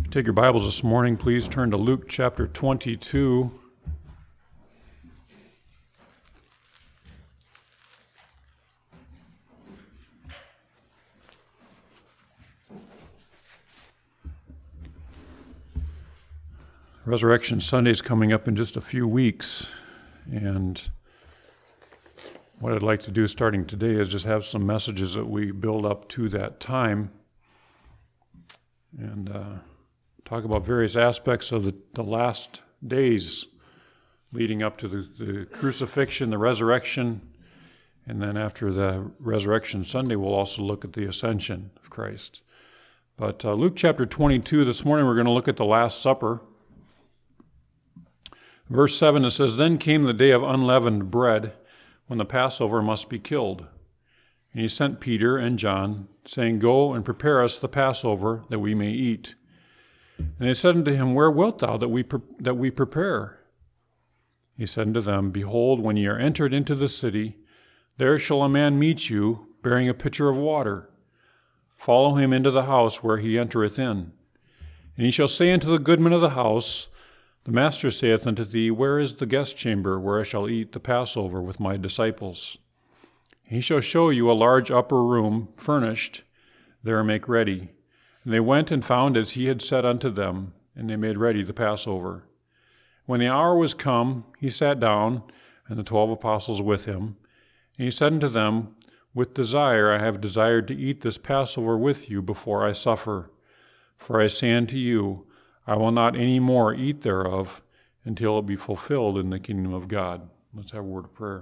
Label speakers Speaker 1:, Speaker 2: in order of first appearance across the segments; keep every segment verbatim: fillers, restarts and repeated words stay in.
Speaker 1: you take your Bibles this morning, please turn to Luke chapter twenty-two. Resurrection Sunday is coming up in just a few weeks, and what I'd like to do starting today is just have some messages that we build up to that time and uh, talk about various aspects of the, the last days leading up to the, the crucifixion, the resurrection, and then after the Resurrection Sunday, we'll also look at the ascension of Christ. But uh, Luke chapter twenty-two, this morning we're going to look at the Last Supper. Verse seven, it says, "Then came the day of unleavened bread, when the Passover must be killed. And he sent Peter and John, saying, Go and prepare us the Passover, that we may eat. And they said unto him, Where wilt thou that we pre- that we prepare? He said unto them, Behold, when ye are entered into the city, there shall a man meet you, bearing a pitcher of water. Follow him into the house where he entereth in. And he shall say unto the goodman of the house, The Master saith unto thee, Where is the guest chamber, where I shall eat the Passover with my disciples? He shall show you a large upper room, furnished. There make ready. And they went and found as he had said unto them, and they made ready the Passover. When the hour was come, he sat down, and the twelve apostles with him. And he said unto them, With desire I have desired to eat this Passover with you before I suffer. For I say unto you, I will not any more eat thereof until it be fulfilled in the kingdom of God." Let's have a word of prayer.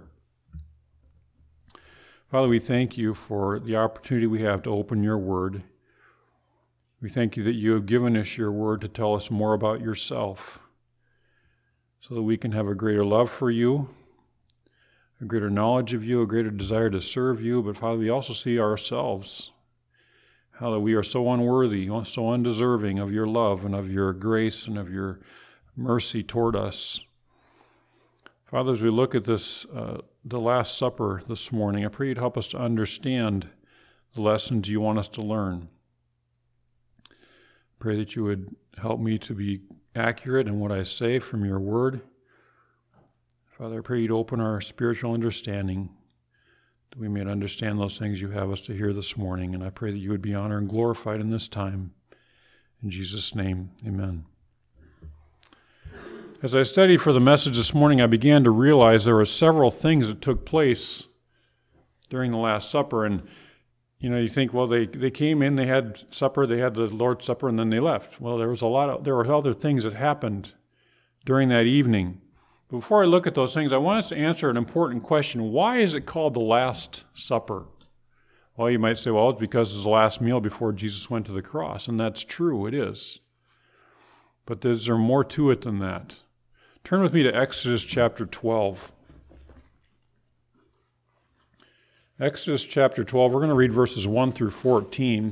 Speaker 1: Father, we thank you for the opportunity we have to open your word. We thank you that you have given us your word to tell us more about yourself, so that we can have a greater love for you, a greater knowledge of you, a greater desire to serve you. But Father, we also see ourselves, how that we are so unworthy, so undeserving of your love and of your grace and of your mercy toward us. Father, as we look at this, uh, the Last Supper this morning, I pray you'd help us to understand the lessons you want us to learn. Pray that you would help me to be accurate in what I say from your word. Father, I pray you'd open our spiritual understanding, that we may understand those things you have us to hear this morning. And I pray that you would be honored and glorified in this time. In Jesus' name, amen. As I studied for the message this morning, I began to realize there were several things that took place during the Last Supper. And, you know, you think, well, they, they came in, they had supper, they had the Lord's Supper, and then they left. Well, there was a lot of, there were other things that happened during that evening. Before I look at those things, I want us to answer an important question. Why is it called the Last Supper? Well, you might say, well, it's because it's the last meal before Jesus went to the cross, and that's true, it is. But is there more to it than that? Turn with me to Exodus chapter twelve. Exodus chapter twelve, we're going to read verses one through fourteen.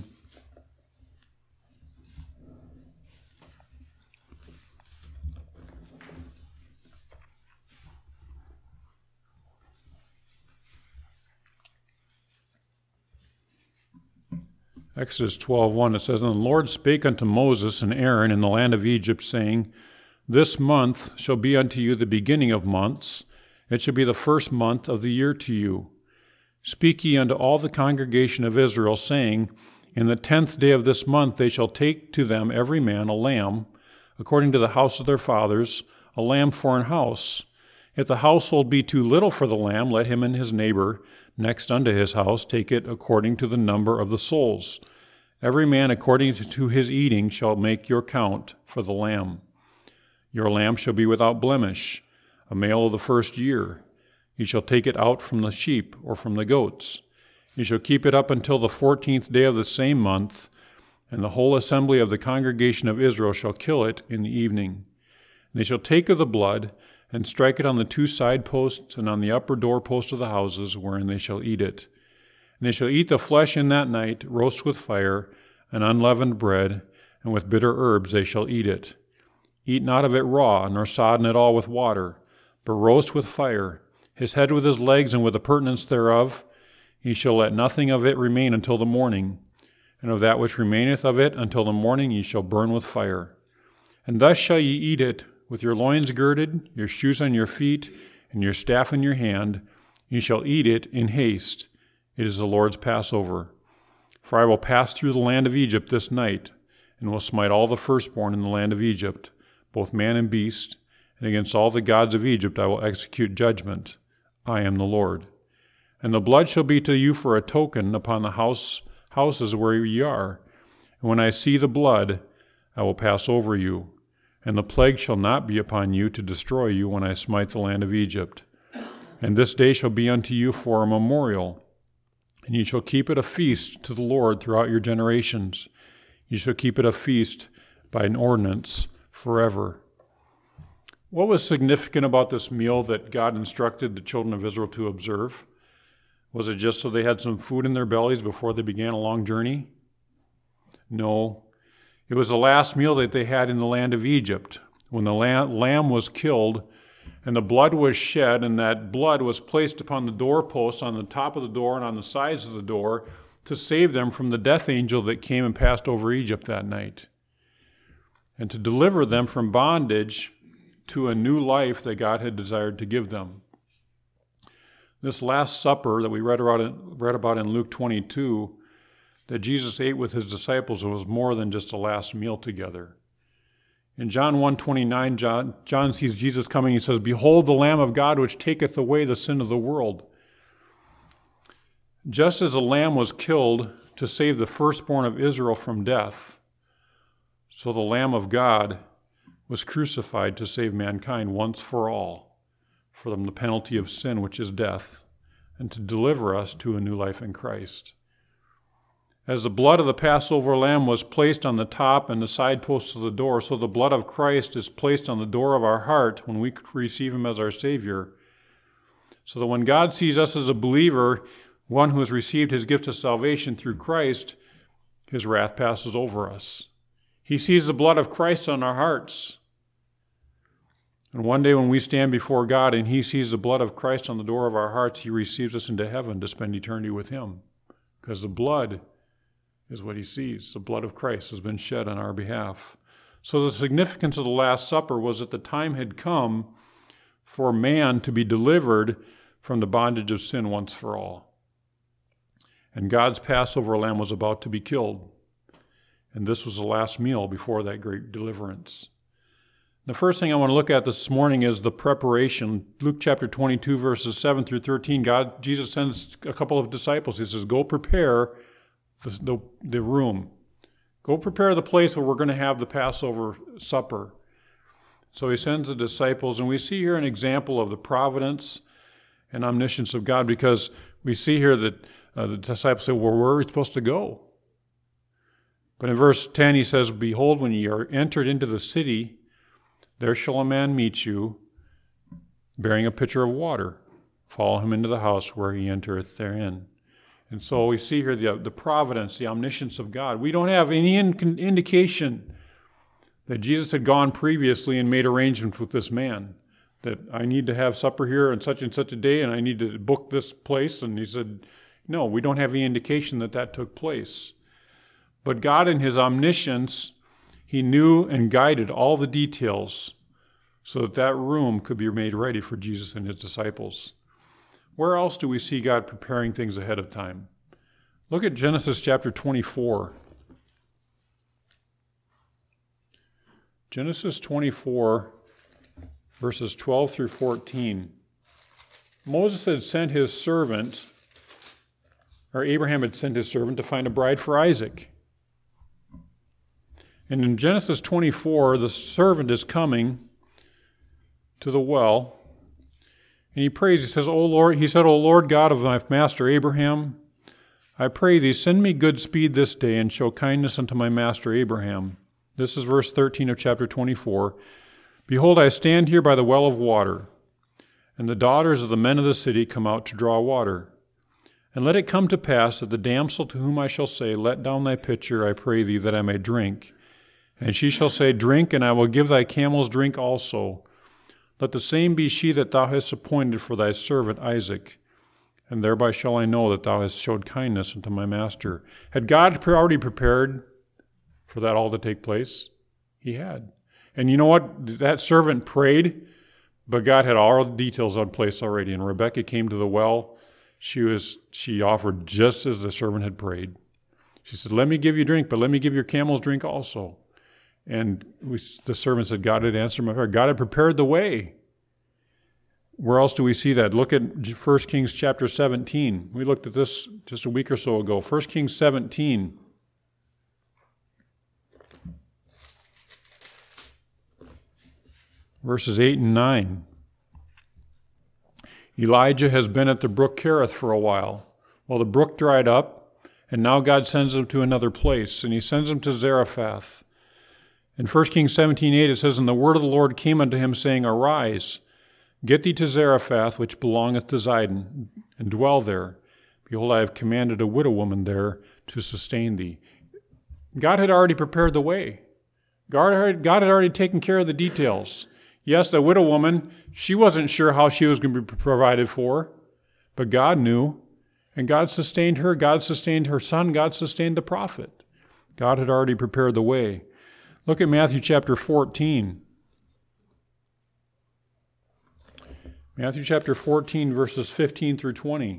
Speaker 1: Exodus twelve one, it says, "And the Lord spake unto Moses and Aaron in the land of Egypt, saying, This month shall be unto you the beginning of months. It shall be the first month of the year to you. Speak ye unto all the congregation of Israel, saying, In the tenth day of this month they shall take to them every man a lamb, according to the house of their fathers, a lamb for an house. If the household be too little for the lamb, let him and his neighbor next unto his house take it according to the number of the souls. Every man according to his eating shall make your count for the lamb. Your lamb shall be without blemish, a male of the first year. You shall take it out from the sheep or from the goats. You shall keep it up until the fourteenth day of the same month, and the whole assembly of the congregation of Israel shall kill it in the evening. And they shall take of the blood, and strike it on the two side posts and on the upper door post of the houses, wherein they shall eat it. And they shall eat the flesh in that night, roast with fire, and unleavened bread, and with bitter herbs they shall eat it. Eat not of it raw, nor sodden it all with water, but roast with fire, his head with his legs and with the purtenance thereof. He shall let nothing of it remain until the morning. and of that which remaineth of it until the morning ye shall burn with fire. And thus shall ye eat it, with your loins girded, your shoes on your feet, and your staff in your hand. Ye shall eat it in haste. It is the Lord's Passover. For I will pass through the land of Egypt this night, and will smite all the firstborn in the land of Egypt, both man and beast, and against all the gods of Egypt I will execute judgment. I am the Lord. And the blood shall be to you for a token upon the house, houses where ye are. And when I see the blood, I will pass over you. And the plague shall not be upon you to destroy you when I smite the land of Egypt. And this day shall be unto you for a memorial, and ye shall keep it a feast to the Lord throughout your generations. Ye shall keep it a feast by an ordinance forever. What was significant about this meal that God instructed the children of Israel to observe? Was it just so they had some food in their bellies before they began a long journey? No. It was the last meal that they had in the land of Egypt, when the lamb was killed and the blood was shed, and that blood was placed upon the doorposts on the top of the door and on the sides of the door to save them from the death angel that came and passed over Egypt that night, and to deliver them from bondage to a new life that God had desired to give them. This Last Supper that we read about in, read about in Luke twenty-two, that Jesus ate with his disciples, was more than just a last meal together. In John one twenty-nine, John, John sees Jesus coming. He says, "Behold the Lamb of God, which taketh away the sin of the world." Just as a lamb was killed to save the firstborn of Israel from death, so the Lamb of God was crucified to save mankind once for all, from the penalty of sin, which is death, and to deliver us to a new life in Christ. As the blood of the Passover lamb was placed on the top and the side posts of the door, so the blood of Christ is placed on the door of our heart when we receive him as our Savior, so that when God sees us as a believer, one who has received his gift of salvation through Christ, his wrath passes over us. He sees the blood of Christ on our hearts. And one day when we stand before God and he sees the blood of Christ on the door of our hearts, he receives us into heaven to spend eternity with him, because the blood is what he sees. The blood of Christ has been shed on our behalf. So the significance of the Last Supper was that the time had come for man to be delivered from the bondage of sin once for all. And God's Passover lamb was about to be killed. And this was the last meal before that great deliverance. The first thing I want to look at this morning is the preparation. Luke chapter twenty-two, verses seven through thirteen, God, Jesus sends a couple of disciples. He says, go prepare the, the, the room. Go prepare the place where we're going to have the Passover supper. So he sends the disciples, and we see here an example of the providence and omniscience of God, because we see here that uh, the disciples say, well, where are we supposed to go? But in verse ten, he says, behold, when ye are entered into the city, there shall a man meet you, bearing a pitcher of water. Follow him into the house where he entereth therein. And so we see here the, the providence, the omniscience of God. We don't have any in- indication that Jesus had gone previously and made arrangements with this man, that I need to have supper here on such and such a day, and I need to book this place. And he said, no, we don't have any indication that that took place. But God, in his omniscience, he knew and guided all the details so that that room could be made ready for Jesus and his disciples. Where else do we see God preparing things ahead of time? Look at Genesis chapter twenty-four. Genesis twenty-four, verses twelve through fourteen. Moses had sent his servant, or Abraham had sent his servant to find a bride for Isaac. And in Genesis twenty-four, the servant is coming to the well, and he prays. He says, "O Lord," he said, "O Lord God of my master Abraham, I pray thee, send me good speed this day, and show kindness unto my master Abraham." This is verse thirteen of chapter twenty-four. "Behold, I stand here by the well of water, and the daughters of the men of the city come out to draw water. And let it come to pass that the damsel to whom I shall say, Let down thy pitcher, I pray thee, that I may drink. And she shall say, Drink, and I will give thy camels drink also. Let the same be she that thou hast appointed for thy servant Isaac. and thereby shall I know that thou hast showed kindness unto my master. Had God already prepared for that all to take place? He had. And you know what? That servant prayed, but God had all the details in place already. And Rebekah came to the well. She was she offered just as the servant had prayed. She said, let me give you drink, but let me give your camels drink also. And we, the servant said, God had answered my prayer. God had prepared the way. Where else do we see that? Look at First Kings chapter seventeen. We looked at this just a week or so ago. First Kings seventeen. Verses eight and nine. Elijah has been at the brook Kerith for a while. Well, the brook dried up, and now God sends him to another place, and he sends him to Zarephath. In First Kings seventeen eight, it says, And the word of the Lord came unto him, saying, Arise, get thee to Zarephath, which belongeth to Zidon, and dwell there. Behold, I have commanded a widow woman there to sustain thee. God had already prepared the way. God had, God had already taken care of the details. Yes, the widow woman, she wasn't sure how she was going to be provided for, but God knew, and God sustained her. God sustained her son. God sustained the prophet. God had already prepared the way. Look at Matthew chapter fourteen. Matthew chapter fourteen, verses fifteen through twenty.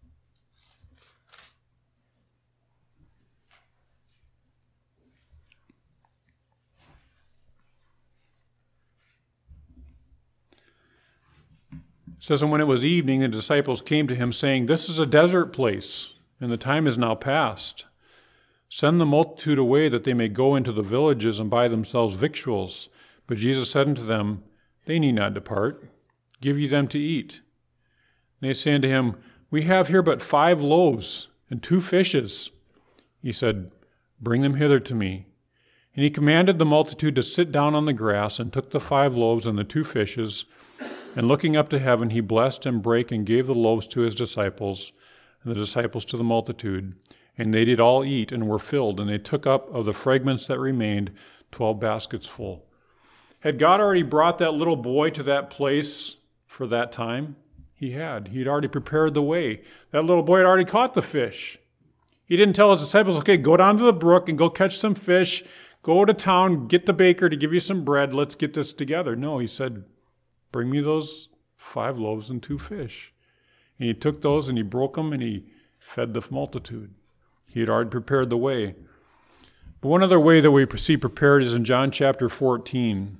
Speaker 1: It says, And when it was evening, the disciples came to him, saying, This is a desert place, and the time is now past. Send the multitude away, that they may go into the villages and buy themselves victuals. But Jesus said unto them, They need not depart. Give ye them to eat. And they say unto him, We have here but five loaves and two fishes. He said, Bring them hither to me. And he commanded the multitude to sit down on the grass, and took the five loaves and the two fishes, and looking up to heaven, he blessed and brake and gave the loaves to his disciples, and the disciples to the multitude. And they did all eat and were filled, and they took up of the fragments that remained twelve baskets full. Had God already brought that little boy to that place for that time? He had. He'd already prepared the way. That little boy had already caught the fish. He didn't tell his disciples, okay, go down to the brook and go catch some fish. Go to town, get the baker to give you some bread. Let's get this together. No, he said, bring me those five loaves and two fish. And he took those and he broke them and he fed the multitude. He had already prepared the way. But one other way that we see prepared is in John chapter fourteen.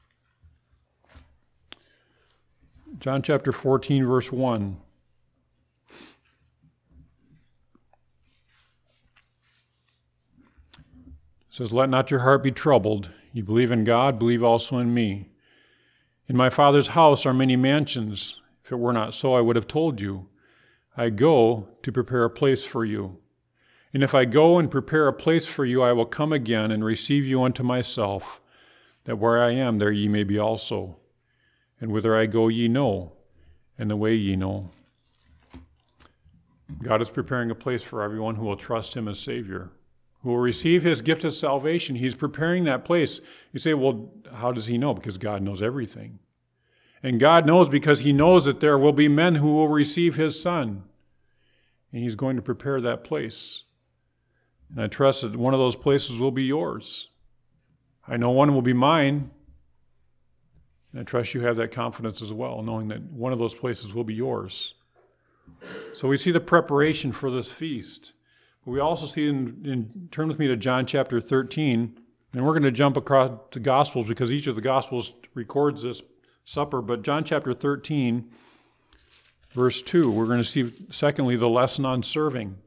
Speaker 1: John chapter fourteen, verse one. It says, Let not your heart be troubled. You believe in God, believe also in me. In my Father's house are many mansions. If it were not so, I would have told you. I go to prepare a place for you. And if I go and prepare a place for you, I will come again and receive you unto myself, that where I am, there ye may be also. And whither I go ye know, and the way ye know. God is preparing a place for everyone who will trust him as Savior, who will receive his gift of salvation. He's preparing that place. You say, well, how does he know? Because God knows everything. And God knows because he knows that there will be men who will receive his Son. And he's going to prepare that place. And I trust that one of those places will be yours. I know one will be mine. And I trust you have that confidence as well, knowing that one of those places will be yours. So we see the preparation for this feast. But we also see, in, in turn with me to John chapter thirteen, and we're going to jump across the Gospels because each of the Gospels records this supper. But John chapter thirteen, verse two, we're going to see, secondly, the lesson on serving.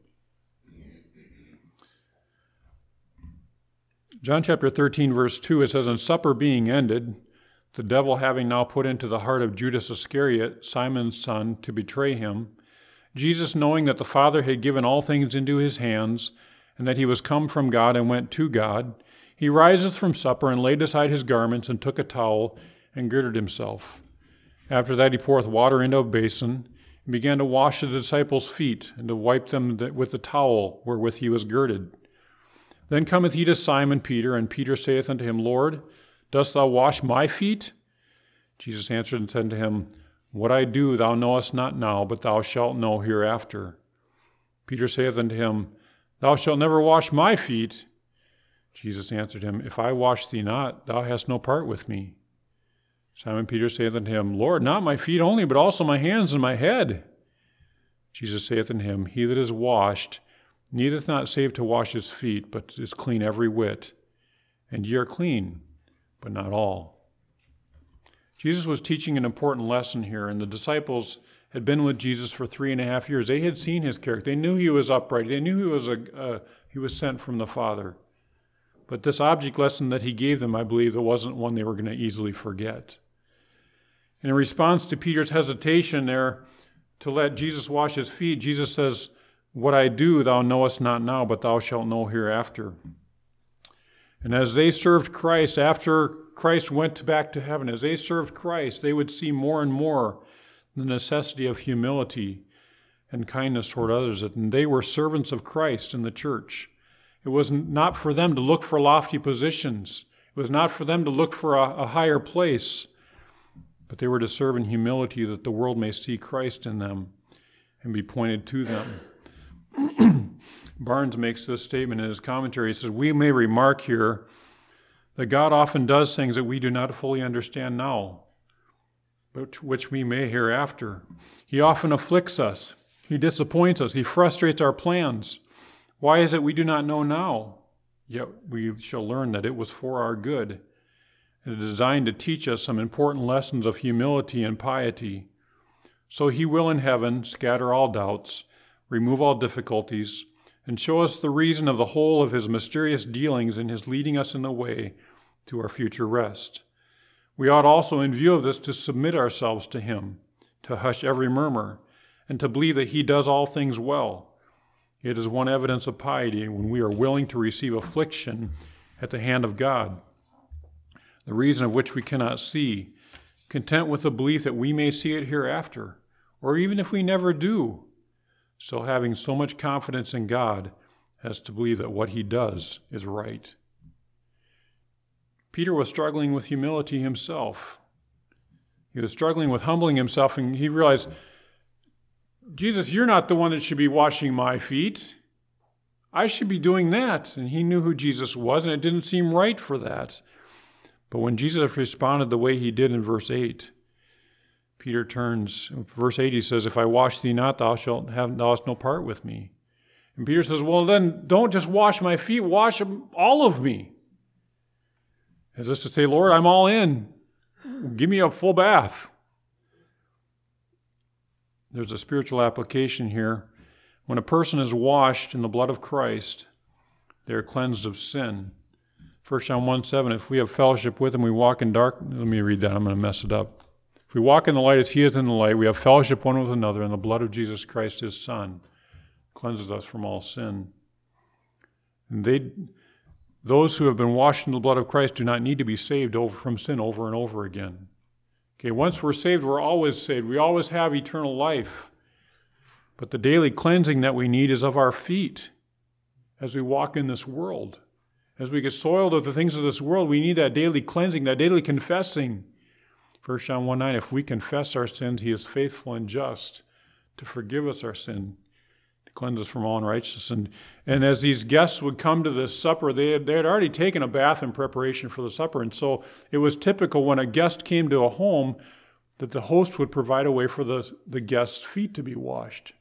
Speaker 1: John chapter thirteen, verse two, it says, And supper being ended, the devil having now put into the heart of Judas Iscariot, Simon's son, to betray him, Jesus, knowing that the Father had given all things into his hands, and that he was come from God and went to God, he riseth from supper and laid aside his garments and took a towel and girded himself. After that he poureth water into a basin and began to wash the disciples' feet and to wipe them with the towel wherewith he was girded. Then cometh he to Simon Peter, and Peter saith unto him, Lord, dost thou wash my feet? Jesus answered and said unto him, What I do thou knowest not now, but thou shalt know hereafter. Peter saith unto him, Thou shalt never wash my feet. Jesus answered him, If I wash thee not, thou hast no part with me. Simon Peter saith unto him, Lord, not my feet only, but also my hands and my head. Jesus saith unto him, He that is washed needeth not save to wash his feet, but is clean every whit. And ye are clean, but not all. Jesus was teaching an important lesson here, and the disciples had been with Jesus for three and a half years. They had seen his character. They knew he was upright. They knew he was a uh, he was sent from the Father. But this object lesson that he gave them, I believe, it wasn't one they were going to easily forget. And in response to Peter's hesitation there to let Jesus wash his feet, Jesus says, What I do thou knowest not now, but thou shalt know hereafter. And as they served Christ, after Christ went back to heaven, as they served Christ, they would see more and more the necessity of humility and kindness toward others. And they were servants of Christ in the church. It was not for them to look for lofty positions. It was not for them to look for a, a higher place, but they were to serve in humility that the world may see Christ in them and be pointed to them. Barnes makes this statement in his commentary. He says, We may remark here that God often does things that we do not fully understand now, but which we may hereafter. He often afflicts us. He disappoints us. He frustrates our plans. Why is it we do not know now? Yet we shall learn that it was for our good. It is designed to teach us some important lessons of humility and piety. So he will in heaven scatter all doubts, remove all difficulties, and show us the reason of the whole of his mysterious dealings in his leading us in the way to our future rest. We ought also, in view of this, to submit ourselves to him, to hush every murmur, and to believe that he does all things well. It is one evidence of piety when we are willing to receive affliction at the hand of God, the reason of which we cannot see, content with the belief that we may see it hereafter, or even if we never do, so having so much confidence in God as to believe that what he does is right. Peter was struggling with humility himself. He was struggling with humbling himself, and he realized, Jesus, you're not the one that should be washing my feet. I should be doing that. And he knew who Jesus was, and it didn't seem right for that. But when Jesus responded the way he did in verse eight, Peter turns, verse eight, he says, If I wash thee not, thou shalt have, thou hast no part with me. And Peter says, well, then don't just wash my feet, wash all of me. As this to say, Lord, I'm all in. Give me a full bath. There's a spiritual application here. When a person is washed in the blood of Christ, they are cleansed of sin. First John one seven, if we have fellowship with him, we walk in dark. Let me read that. I'm going to mess it up. If we walk in the light as he is in the light, we have fellowship one with another, and the blood of Jesus Christ, his Son, cleanses us from all sin. And they, those who have been washed in the blood of Christ do not need to be saved over from sin over and over again. Okay, once we're saved, we're always saved. We always have eternal life. But the daily cleansing that we need is of our feet as we walk in this world. As we get soiled with the things of this world, we need that daily cleansing, that daily confessing. First John one nine, if we confess our sins, he is faithful and just to forgive us our sin, to cleanse us from all unrighteousness. And, and as these guests would come to this supper, they had, they had already taken a bath in preparation for the supper. And so it was typical when a guest came to a home that the host would provide a way for the, the guest's feet to be washed.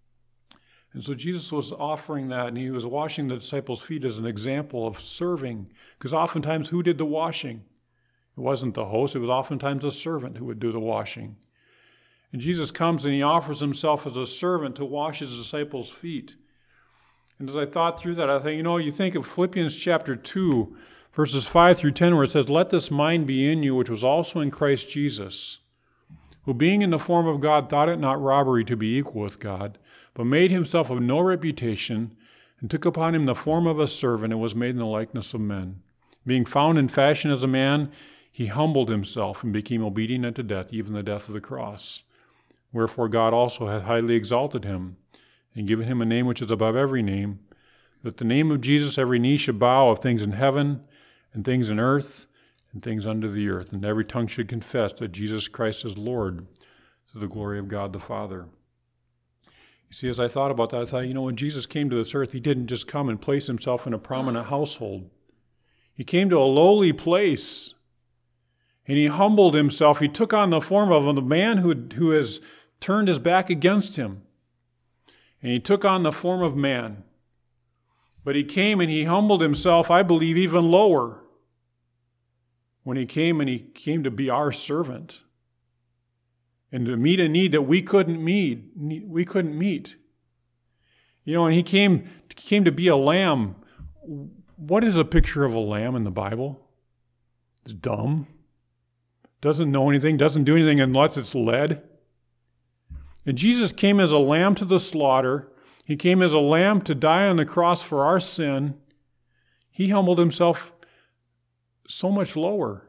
Speaker 1: And so Jesus was offering that, and he was washing the disciples' feet as an example of serving. Because oftentimes, who did the washing? It wasn't the host. It was oftentimes a servant who would do the washing. And Jesus comes and he offers himself as a servant to wash his disciples' feet. And as I thought through that, I think, you know, you think of Philippians chapter two, verses five through ten, where it says, Let this mind be in you, which was also in Christ Jesus, who being in the form of God thought it not robbery to be equal with God, but made himself of no reputation, and took upon him the form of a servant, and was made in the likeness of men. Being found in fashion as a man, he humbled himself, and became obedient unto death, even the death of the cross. Wherefore God also hath highly exalted him, and given him a name which is above every name, that the name of Jesus every knee should bow, of things in heaven, and things in earth, and things under the earth, and every tongue should confess that Jesus Christ is Lord, to to the glory of God the Father. You see, as I thought about that, I thought, you know, when Jesus came to this earth, he didn't just come and place himself in a prominent household. He came to a lowly place, and he humbled himself. He took on the form of a man who, who has turned his back against him. And he took on the form of man. But he came and he humbled himself, I believe, even lower, when he came and he came to be our servant and to meet a need that we couldn't meet. We couldn't meet. You know, and he came, came to be a lamb. What is a picture of a lamb in the Bible? It's dumb. Doesn't know anything, doesn't do anything unless it's led. And Jesus came as a lamb to the slaughter. He came as a lamb to die on the cross for our sin. He humbled himself so much lower.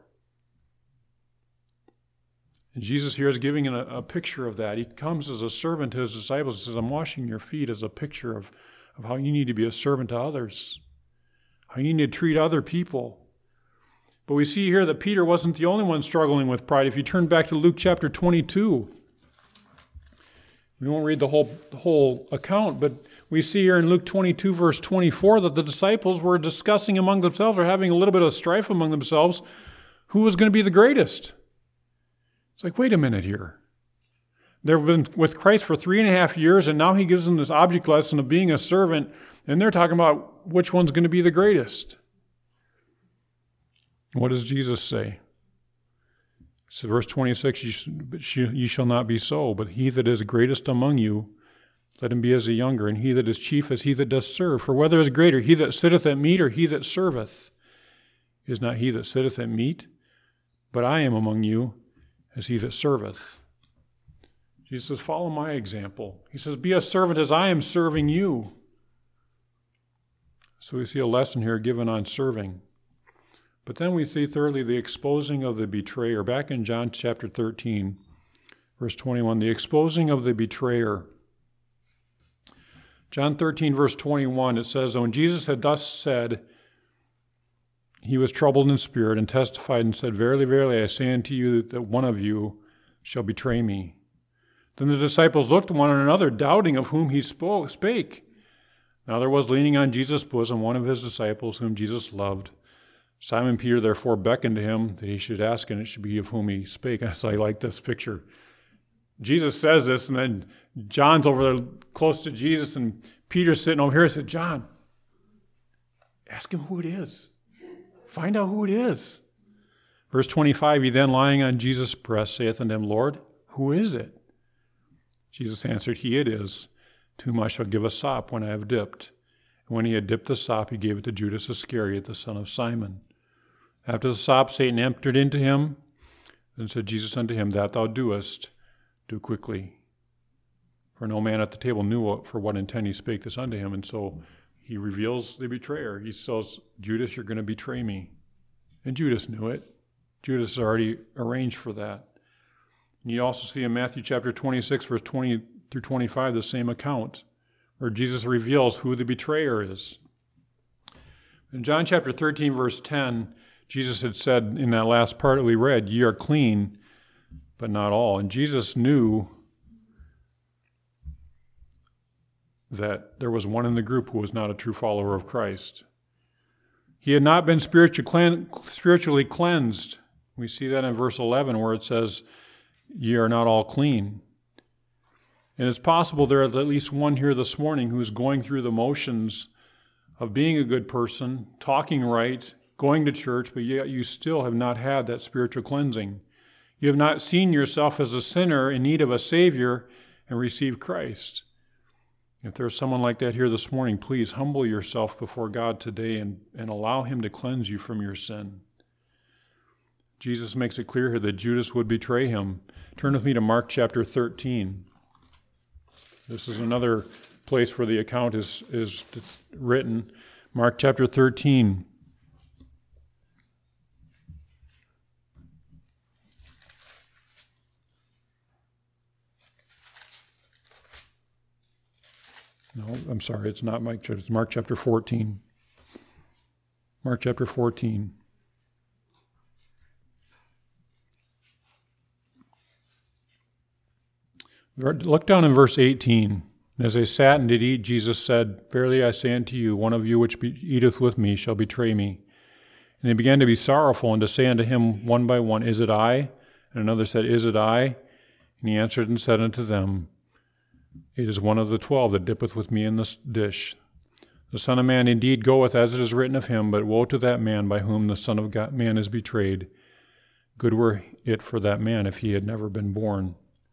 Speaker 1: And Jesus here is giving a, a picture of that. He comes as a servant to his disciples and says, I'm washing your feet, as a picture of, of how you need to be a servant to others, how you need to treat other people. But we see here that Peter wasn't the only one struggling with pride. If you turn back to Luke chapter twenty-two, we won't read the whole, the whole account, but we see here in Luke twenty-two, verse twenty-four, that the disciples were discussing among themselves, or having a little bit of strife among themselves, who was going to be the greatest. It's like, wait a minute here. They've been with Christ for three and a half years, and now he gives them this object lesson of being a servant, and they're talking about which one's going to be the greatest. What does Jesus say? So verse twenty-six, ye shall not be so, but he that is greatest among you, let him be as a younger, and he that is chief as he that does serve. For whether is greater, he that sitteth at meat or he that serveth? Is not he that sitteth at meat? But I am among you as he that serveth. Jesus says, follow my example. He says, be a servant as I am serving you. So we see a lesson here given on serving. But then we see, thirdly, the exposing of the betrayer. Back in John chapter thirteen, verse twenty-one, the exposing of the betrayer. John thirteen, verse twenty-one, it says, when Jesus had thus said, he was troubled in spirit and testified and said, verily, verily, I say unto you that one of you shall betray me. Then the disciples looked one on another, doubting of whom he spoke, spake. Now there was leaning on Jesus' bosom one of his disciples whom Jesus loved. Simon Peter therefore beckoned to him that he should ask, and it should be of whom he spake. So I like this picture. Jesus says this, and then John's over there close to Jesus, and Peter's sitting over here and said, John, ask him who it is. Find out who it is. Verse twenty-five, he then lying on Jesus' breast saith unto him, Lord, who is it? Jesus answered, he it is, to whom I shall give a sop when I have dipped. And when he had dipped the sop, he gave it to Judas Iscariot, the son of Simon. After the sop, Satan entered into him. Then said Jesus unto him, that thou doest, do quickly. For no man at the table knew what, for what intent he spake this unto him. And so he reveals the betrayer. He says, Judas, you're going to betray me. And Judas knew it. Judas had already arranged for that. And you also see in Matthew chapter twenty-six, verse twenty through twenty-five, the same account, where Jesus reveals who the betrayer is. In John chapter thirteen, verse ten, Jesus had said in that last part that we read, ye are clean, but not all. And Jesus knew that there was one in the group who was not a true follower of Christ. He had not been spiritually cleansed. We see that in verse eleven where it says, ye are not all clean. And it's possible there is at least one here this morning who's going through the motions of being a good person, talking right, going to church, but yet you still have not had that spiritual cleansing. You have not seen yourself as a sinner in need of a Savior and received Christ. If there's someone like that here this morning, please humble yourself before God today and, and allow him to cleanse you from your sin. Jesus makes it clear here that Judas would betray him. Turn with me to Mark chapter thirteen. This is another place where the account is, is written. Mark chapter thirteen. No, I'm sorry, it's not Mike. It's Mark chapter fourteen. Mark chapter fourteen. Look down in verse eighteen. As they sat and did eat, Jesus said, Verily I say unto you, one of you which be- eateth with me shall betray me. And they began to be sorrowful, and to say unto him one by one, Is it I? And another said, Is it I? And he answered and said unto them, It is one of the twelve that dippeth with me in this dish. The Son of Man indeed goeth as it is written of him, but woe to that man by whom the Son of God, Man is betrayed. Good were it for that man if he had never been born.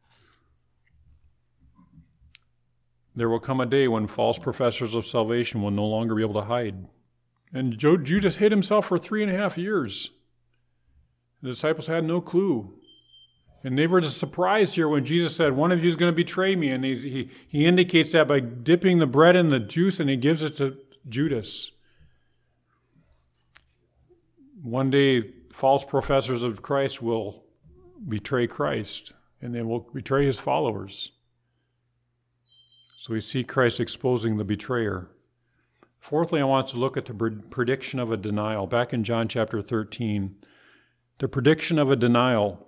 Speaker 1: There will come a day when false professors of salvation will no longer be able to hide. And Judas hid himself for three and a half years. The disciples had no clue. And they were just surprised here when Jesus said, one of you is going to betray me. And he, he, he indicates that by dipping the bread in the juice, and he gives it to Judas. One day, false professors of Christ will betray Christ, and they will betray his followers. So we see Christ exposing the betrayer. Fourthly, I want us to look at the prediction of a denial. Back in John chapter thirteen, the prediction of a denial.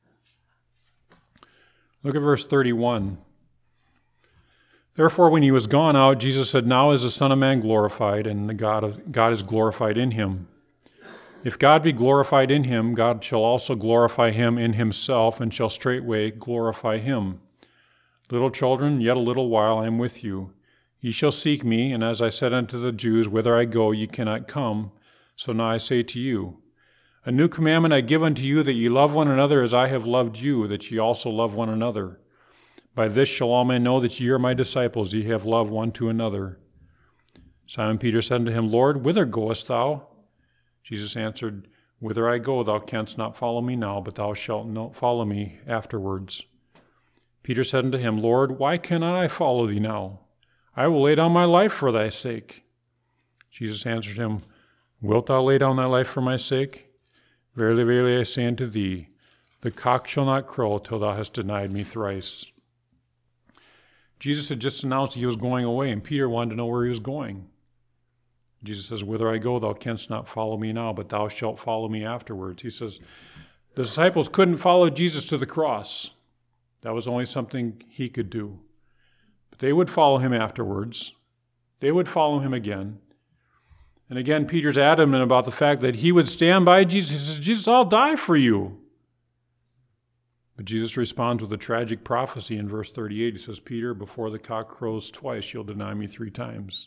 Speaker 1: Look at verse thirty-one. Therefore, when he was gone out, Jesus said, Now is the Son of Man glorified, and the God of God is glorified in him. If God be glorified in him, God shall also glorify him in himself, and shall straightway glorify him. Little children, yet a little while I am with you. Ye shall seek me, and as I said unto the Jews, Whither I go, ye cannot come. So now I say to you, A new commandment I give unto you, that ye love one another as I have loved you, that ye also love one another. By this shall all men know that ye are my disciples, ye have loved one to another. Simon Peter said unto him, Lord, whither goest thou? Jesus answered, Whither I go, thou canst not follow me now, but thou shalt not follow me afterwards. Peter said unto him, Lord, why cannot I follow thee now? I will lay down my life for thy sake. Jesus answered him, Wilt thou lay down thy life for my sake? Verily, verily, I say unto thee, the cock shall not crow till thou hast denied me thrice. Jesus had just announced he was going away, and Peter wanted to know where he was going. Jesus says, Whither I go, thou canst not follow me now, but thou shalt follow me afterwards. He says, the disciples couldn't follow Jesus to the cross. That was only something he could do. But they would follow him afterwards. They would follow him again. And again, Peter's adamant about the fact that he would stand by Jesus. He says, Jesus, I'll die for you. But Jesus responds with a tragic prophecy in verse thirty-eight. He says, Peter, before the cock crows twice, you'll deny me three times.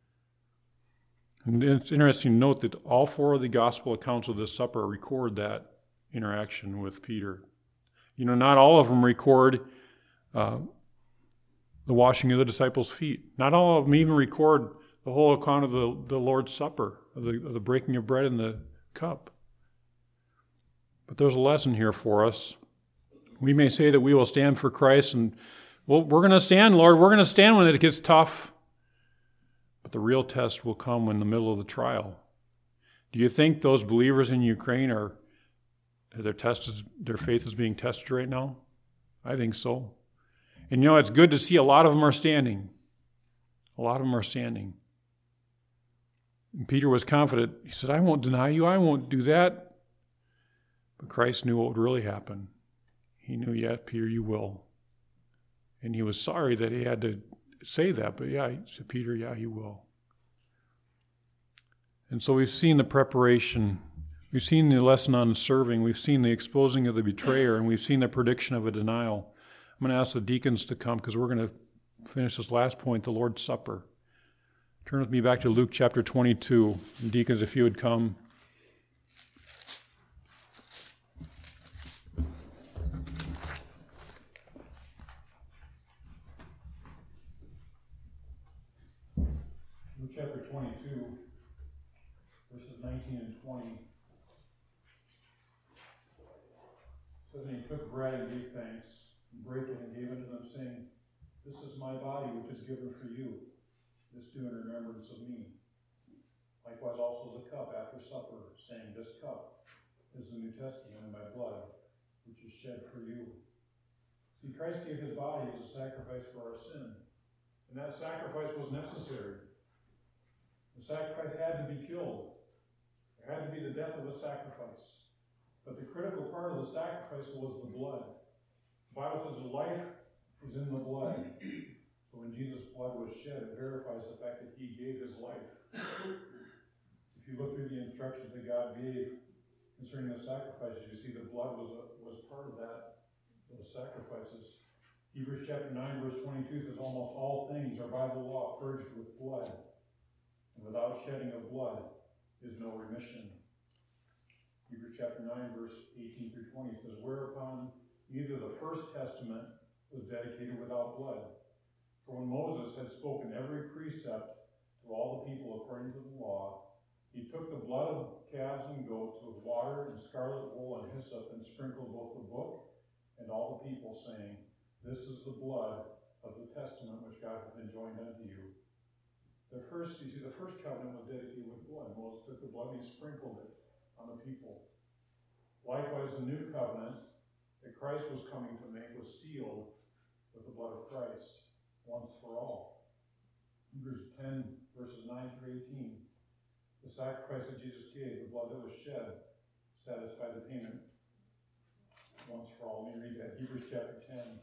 Speaker 1: And it's interesting to note that all four of the gospel accounts of this supper record that interaction with Peter. You know, not all of them record uh, the washing of the disciples' feet. Not all of them even record the whole account of the, the Lord's Supper, of the, of the breaking of bread and the cup. But there's a lesson here for us. We may say that we will stand for Christ, and well, we're going to stand, Lord. We're going to stand when it gets tough. But the real test will come in the middle of the trial. Do you think those believers in Ukraine are Their test is, their faith is being tested right now? I think so. And you know, it's good to see a lot of them are standing. A lot of them are standing. And Peter was confident. He said, I won't deny you. I won't do that. But Christ knew what would really happen. He knew, yeah, Peter, you will. And he was sorry that he had to say that. But yeah, he said, Peter, yeah, you will. And so we've seen the preparation. We've seen the lesson on serving. We've seen the exposing of the betrayer, and we've seen the prediction of a denial. I'm going to ask the deacons to come because we're going to finish this last point, the Lord's Supper. Turn with me back to Luke chapter twenty-two. And deacons, if you would come. Luke chapter twenty-two, verses nineteen and twenty. Says, and he took bread and gave thanks, and brake it and gave it to them, saying, This is my body which is given for you. This do in remembrance of me. Likewise also the cup after supper, saying, This cup is the New Testament in my blood, which is shed for you. See, Christ gave his body as a sacrifice for our sin. And that sacrifice was necessary. The sacrifice had to be killed. There had to be the death of a sacrifice. But the critical part of the sacrifice was the blood. The Bible says the life is in the blood. So when Jesus' blood was shed, it verifies the fact that he gave his life. If you look through the instructions that God gave concerning the sacrifices, you see the blood was a, was part of that, those sacrifices. Hebrews chapter nine, verse twenty-two says, almost all things are by the law purged with blood, and without shedding of blood is no remission. Hebrews chapter nine, verse eighteen through twenty says, whereupon neither the first testament was dedicated without blood. For when Moses had spoken every precept to all the people according to the law, he took the blood of calves and goats with water and scarlet wool and hyssop and sprinkled both the book and all the people, saying, this is the blood of the testament which God hath enjoined unto you. The first, you see, the first covenant was dedicated with blood. Moses took the blood and he sprinkled it on the people. Likewise, the new covenant that Christ was coming to make was sealed with the blood of Christ once for all. Hebrews ten, verses nine through eighteen. The sacrifice that Jesus gave, the blood that was shed, satisfied the payment once for all. Let me read that. Hebrews chapter ten.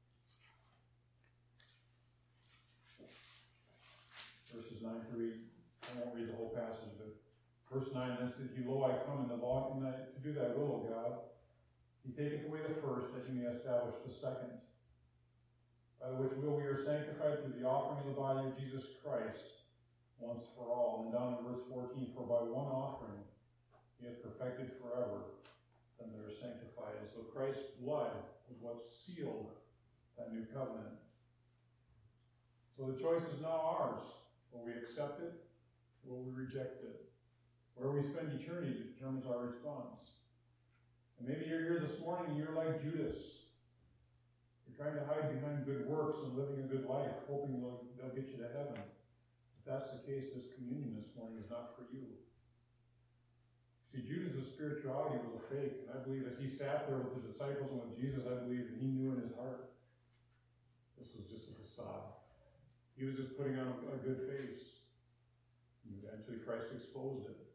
Speaker 1: Verses nine through eight. I won't read the whole passage, but verse nine, then said he, lo, I come in the law to do thy will, O God. He taketh away the first, that he may establish the second. By which will we are sanctified through the offering of the body of Jesus Christ, once for all. And down in verse fourteen, for by one offering he hath perfected forever them that are sanctified. And so Christ's blood is what sealed that new covenant. So the choice is now ours. Will we accept it? Or will we reject it? Where we spend eternity determines our response. And maybe you're here this morning and you're like Judas. You're trying to hide behind good works and living a good life, hoping they'll, they'll get you to heaven. If that's the case, this communion this morning is not for you. See, Judas' spirituality was a fake, and I believe that he sat there with the disciples and with Jesus, I believe that he knew in his heart this was just a facade. He was just putting on a, a good face. And eventually Christ exposed it.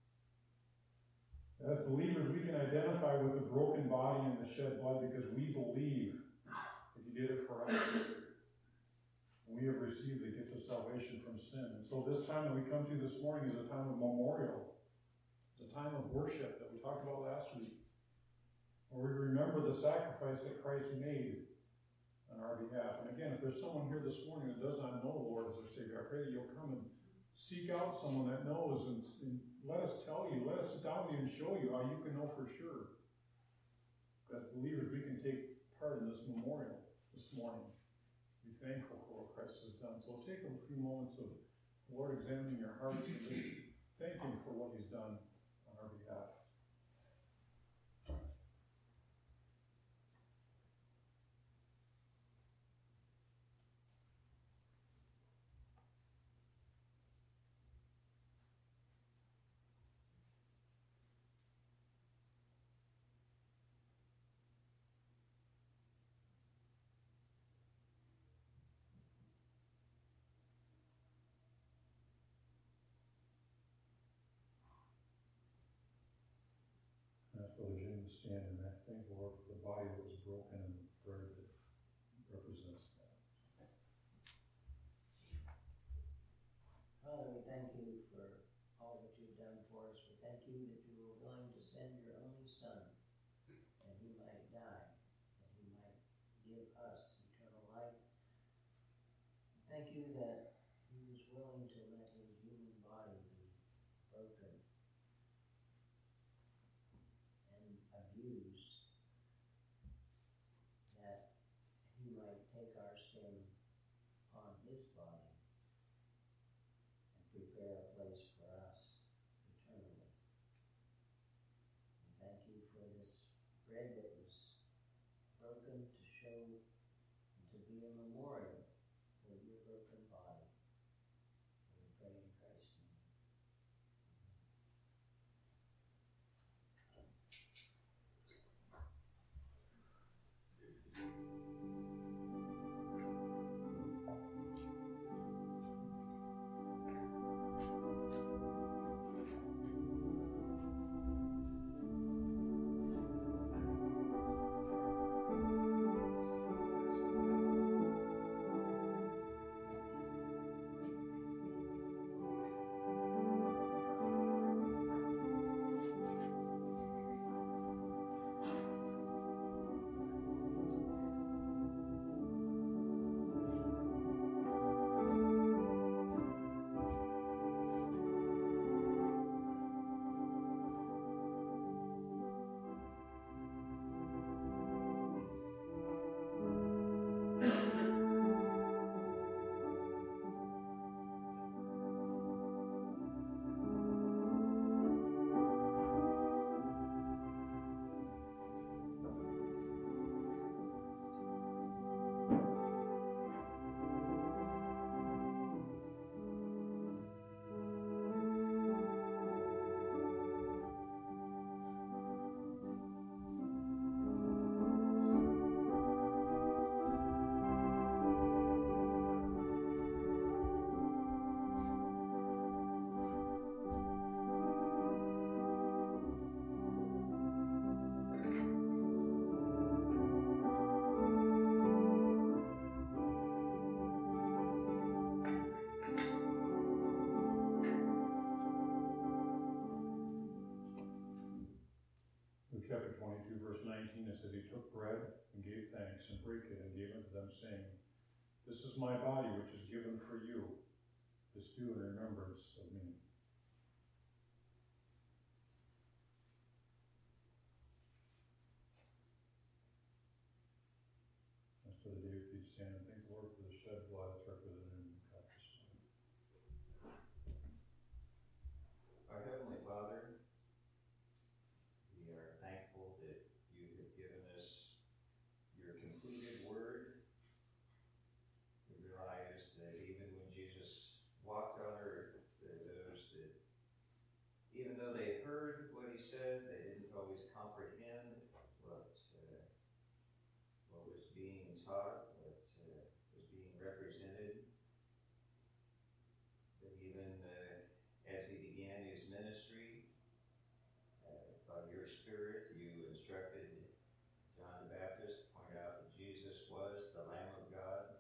Speaker 1: As believers, we can identify with the broken body and the shed blood because we believe that he did it for us. And we have received the gift of salvation from sin. And so this time that we come to this morning is a time of memorial. It's a time of worship that we talked about last week. Where we remember the sacrifice that Christ made on our behalf. And again, if there's someone here this morning that does not know the Lord as their Savior, I pray that you'll come and seek out someone that knows and, and let us tell you, let us sit down with you and show you how you can know for sure. As believers, we can take part in this memorial this morning. Be thankful for what Christ has done. So take a few moments of the Lord examining your hearts and thank him for what he's done on our behalf. That's Brother Jim was standing, and I thank the Lord for the body that was broken and the bread that represents that.
Speaker 2: Father, we thank you for all that you've done for us. We thank you that you were willing to send your only Son, that he might die, that he might give us eternal life. Thank you that he was willing to let his human body be broken and abused, that he might take our sin on his body and prepare a place for us eternally. And thank you for this bread that was broken to show and to be a memorial for your broken body. We pray in Christ's name.
Speaker 1: chapter twenty-two, verse nineteen, it says, he took bread and gave thanks and brake it and gave it to them, saying, this is my body which is given for you. This do in remembrance of me. That's for the day of peace, stand and thank the Lord for the shed blood that's represented in the cup.
Speaker 3: Our Heavenly Father, we are thankful that you have given us your completed word. We realize that even when Jesus walked on earth, there are those that, even though they heard what he said, they didn't always comprehend what, uh, what was being taught, what uh, was being represented. But even uh, as he began his ministry, uh, by your Spirit, you instructed John the Baptist to point out that Jesus was the Lamb of God.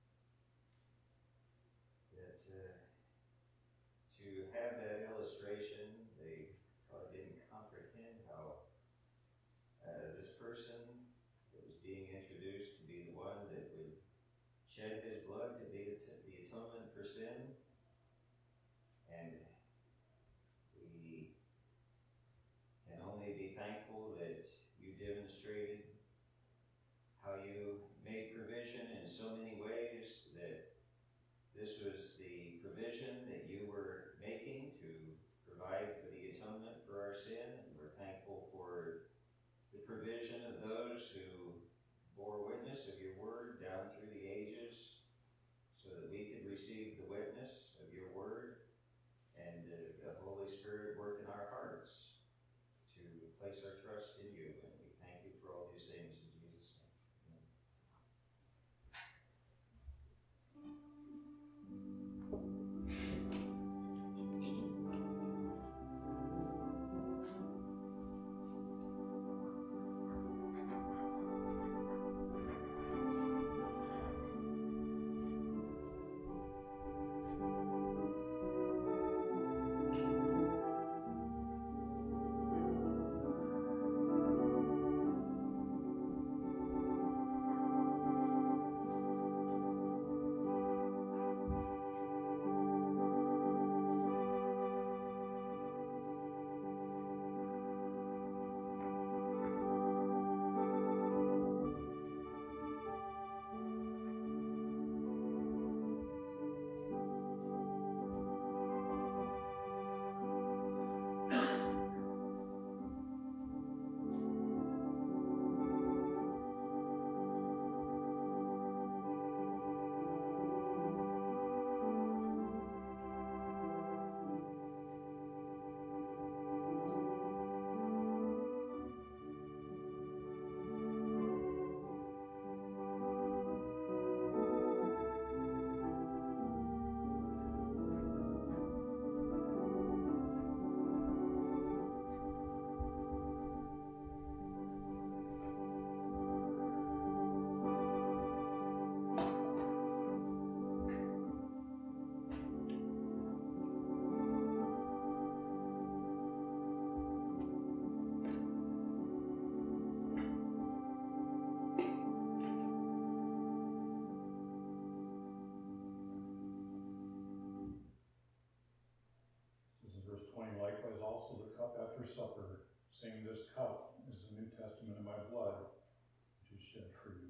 Speaker 3: That uh, to have that illustration, they probably didn't comprehend how uh, this person that was being introduced to be the one that would shed his blood to be the atonement for sin. And we can only be thankful that you demonstrated how you made provision in so many ways, that this was the provision that you were making to provide for the atonement for our sin. And we're thankful for the provision of those who bore witness of your word down through the ages, so that we could receive the witness of your word and uh, the Holy Spirit work in our hearts to place our trust in you. And we thank you for all these things in Jesus' name.
Speaker 1: Likewise also the cup after supper, saying, this cup is the New Testament of my blood, which is shed for you.